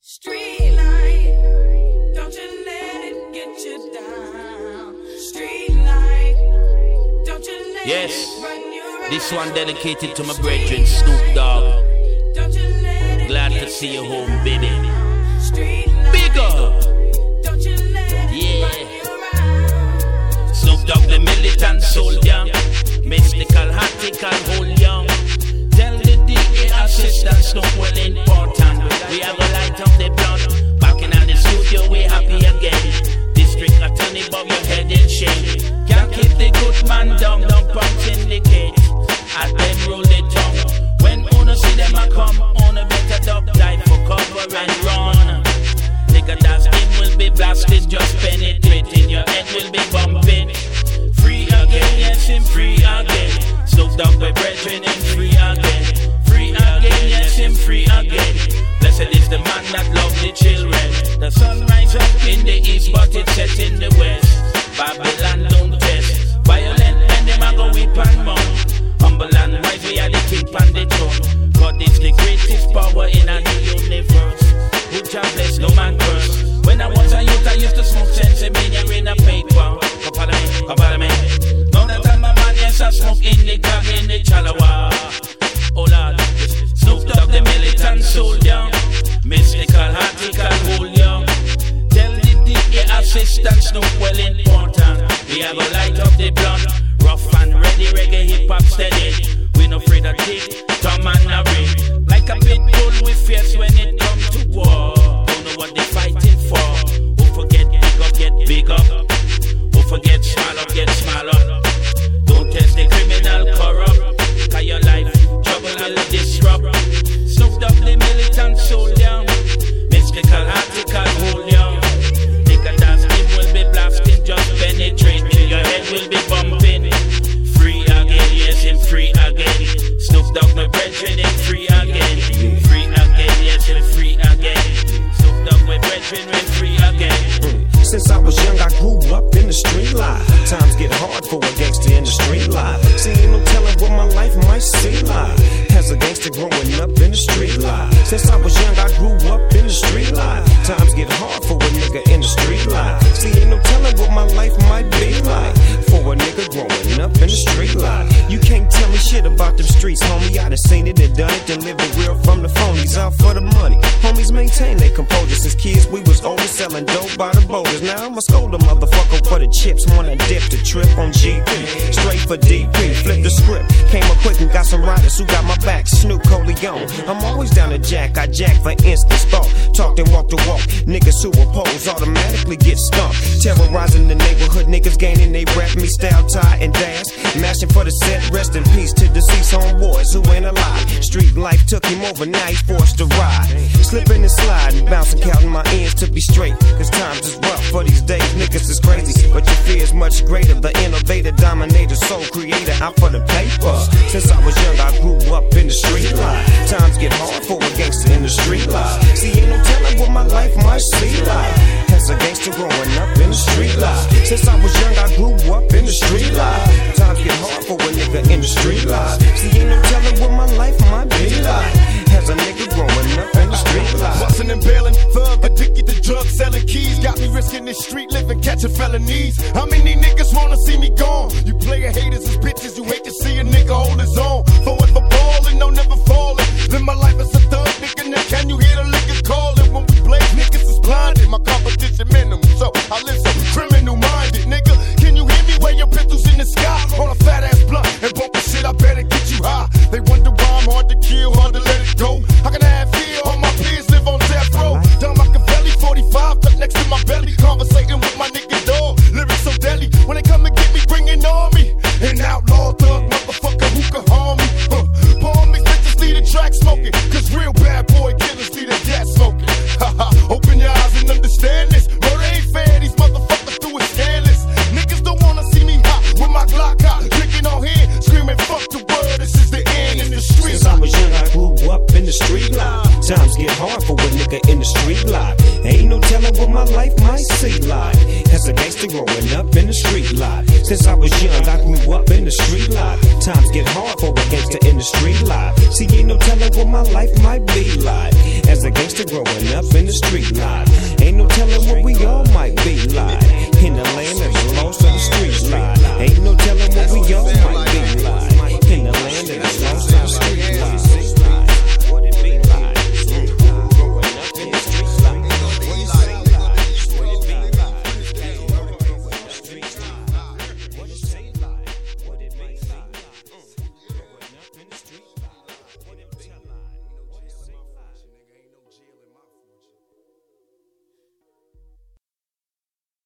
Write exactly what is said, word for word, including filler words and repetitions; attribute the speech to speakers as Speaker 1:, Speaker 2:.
Speaker 1: Street light, don't you let it get you down. Street light, don't you let
Speaker 2: yes.
Speaker 1: it run you around.
Speaker 2: This one dedicated to my brethren, Snoop Dogg.
Speaker 1: Don't you let it
Speaker 2: Glad
Speaker 1: get
Speaker 2: to see you
Speaker 1: you
Speaker 2: home,
Speaker 1: down.
Speaker 2: baby.
Speaker 1: Street light,
Speaker 2: Big up.
Speaker 1: don't you let it
Speaker 2: Yeah.
Speaker 1: run you around.
Speaker 2: Snoop Dogg, the militant soldier, mystical, hatical, whole young. Tell the D A assistant Snoop well important. We have a light up the blunt. Back in the studio, we happy again. District attorney, bow your head in shame. Can't keep the good man down, don't punch in the cage. At them roll the tongue. When uno see them a come, uno better dog dive for cover and run. Nigga, that skin will be blasted, just penetrating. Your head will be bumping. Free again, yes, him free again. Snoop Dogg, my brethren, and free again. Free again, yes, him free again. Blessed is the man that loves the children. The sun rises up in the east, but it sets in the west. Babylon don't test. Violent and them a go whip and mount. Humble and wise, we are the king and the throne. God is the greatest power in the universe. Who shall bless, no man curse. When I was a youth, I used to smoke sense and mania in a paper. Come follow me, come follow me. Now that I'm a man, yes, I smoke in the car, in the chalawa. Oh Lord, Snoop Dogg, the militant soldier, mystical, hatical, whole young. Tell the D A assistant Snoop well important. We have a light up the blunt, rough and ready, reggae, hip hop steady. We no afraid of tick, Tom and a ring. Like a big bull, we fierce when it comes to war. Don't know what they fighting for. Who forget big up, get big up. Who forget small up, get smaller. Don't test the criminal corrupt. Cause your life trouble will disrupt. Snoop Dogg, the militant soldier, mystical, article, whole young. Nigga, that skin will be blasting, just penetrating. Your head will be bumping. Free again, yes, him free again. Snoop Dogg, my brethren, him free again. Free again, yes, him free again. Snoop Dogg, my brethren, him free again.
Speaker 3: Since I was young, I grew up in the street life. Times get hard for a gangster in the street life. See, ain't no telling what my life might seem like. As a gangster growing up in the street life. Since I was young, I grew up in the street life. Times get hard for a nigga in the street life. See, ain't no telling what my life might be like. For a nigga growing up in the street life. You can't tell me shit about them streets, homie. I done seen it and done it, then living real from the phonies. Out for the money. Homies maintain their composure. Since kids, we was older, selling dope by the boulders. Now I'ma scold a motherfucker for the chips. Wanna dip the trip on G P. Straight for D P, flip the script. Came up quick and got some riders who got my back. Snoop Coleon. I'm always down to jack. I jack for instance thought. Talked and walked the walk. Niggas who oppose automatically get stumped. Terrorizing the neighborhood. Niggas gaining they rap me style, tie and dance. Mashing for the set. Rest in peace to deceased homeboys who ain't alive. Street life took him over. Now he forced to ride. Slipping and sliding. Bouncing, counting my ends to be straight. Cause times is rough for these days. Niggas is crazy, but your fear is much greater. The innovator, dominator, soul creator, out for the paper. Since I was young, I grew up in the street life. Times get hard for a gangster in the street life. See, ain't no telling what my life might see like. As a gangster growing up in the street life. Since I was young, I grew up in the street life. Times get hard for a nigga in the street life. See, ain't no telling what my life might be like. As a nigga growing up in the street life.
Speaker 4: Bustin' and bailin', thug addicted to drugs, selling keys. Got me risking this street living, catching felonies. How many niggas wanna see me gone? You player haters as bitches, you hate to see a nigga hold his own. Forever ballin', no never fallin'. Live my life as a thug nigga, now can you hear the liquor callin'? When we blaze, niggas is blinded, my competition minimum. So I live so criminal minded, nigga. Can you hear me wave your pistols in the sky? On a fat ass blunt and bump the shit, I better get you high. They wonder why I'm hard to kill, hard to let it go. How can I have fear? All my peers live on death row. Down Machiavelli, forty-five, tucked next to my belly. Conversating with my nigga dog. Lyrics so deadly.
Speaker 3: in the street life. Ain't no telling what my life might see like. As a gangster growing up in the street life. Since I was young, I grew up in the street life. Times get hard for a gangster in the street life. See, ain't no telling what my life might be like. As a gangster growing up in the street life. Ain't no telling what we all might be like. In the land of the lost of the street life. Ain't no telling what we all